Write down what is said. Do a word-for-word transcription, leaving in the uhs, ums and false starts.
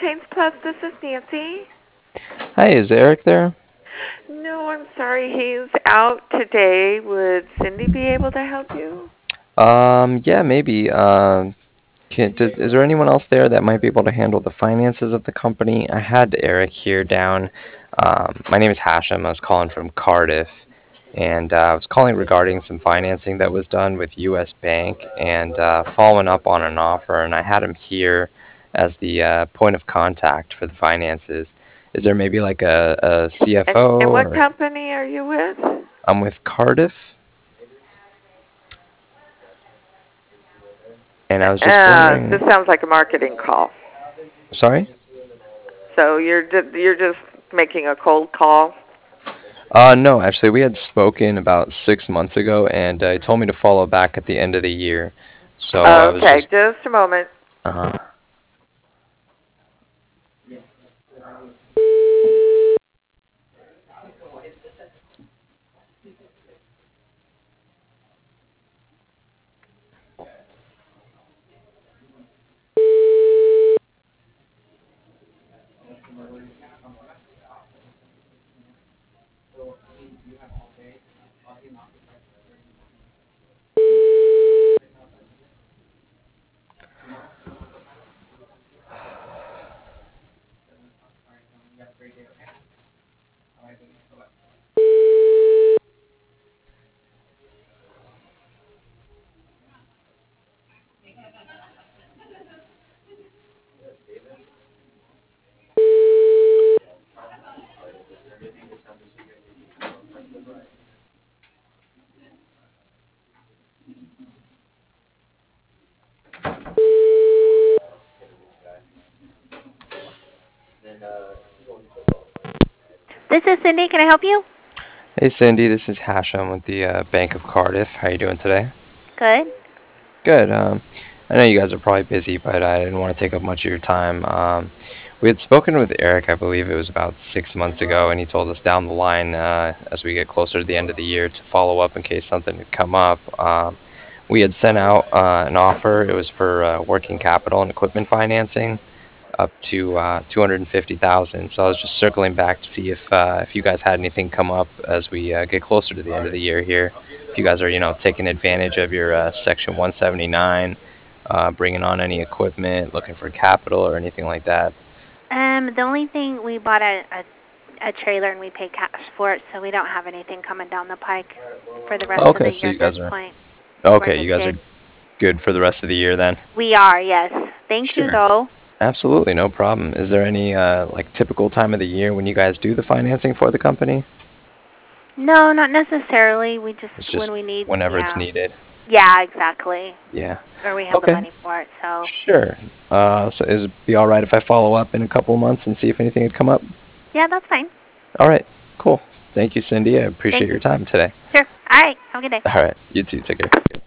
Heinz Plus. This is Nancy. Hi, is Eric there? No, I'm sorry. He's out today. Would Cindy be able to help you? Um, yeah, maybe. Um, can, does, is there anyone else there that might be able to handle the finances of the company? I had Eric here down. Um, my name is Hashem. I was calling from Cardiff, and uh, I was calling regarding some financing that was done with U S. Bank and uh, following up on an offer, and I had him here as the uh, point of contact for the finances. Is there maybe like a, a And C F O and what or company are you with? I'm with Cardiff, and I was just Uh, this wondering. sounds like a marketing call. Sorry? So you're ju- you're just making a cold call. Uh, no, actually, we had spoken about six months ago, and uh, he told me to follow back at the end of the year. So I was Okay, just, just a moment. uh, This is Cindy. Can I help you? hey Cindy, this is Hashem with the uh, Bank of Cardiff. How you doing today? Good. Good. Um, I know you guys are probably busy, but I didn't want to take up much of your time. Um, we had spoken with Eric, I believe it was about six months ago, and he told us down the line, uh, as we get closer to the end of the year, to follow up in case something had come up. Um, we had sent out uh, an offer. It was for uh, working capital and equipment financing up to uh, two hundred fifty thousand. So I was just circling back to see if uh, if you guys had anything come up as we uh, get closer to the end of the year here. If you guys are, you know, taking advantage of your uh, Section one seventy-nine, uh, bringing on any equipment, looking for capital or anything like that. Um, the only thing we bought a, a a trailer and we paid cash for it, so we don't have anything coming down the pike for the rest of Okay, the so year you at this guys are point. We're in okay. good You guys are shape. good for the rest of the year then. We are, yes. Thank you, Sure. though. Absolutely, no problem. Is there any uh, like typical time of the year when you guys do the financing for the company? No, not necessarily. We just It's when just we need, whenever it's yeah, needed. yeah, exactly. Yeah. Or we have the Okay. money for it. So Sure. Uh, so is it be all right if I follow up in a couple of months and see if anything had come up? yeah, that's fine. All right. Cool. Thank you, Cindy. I appreciate Thank your you. time today. Sure. All right. Have a good day. All right. You too. Take care.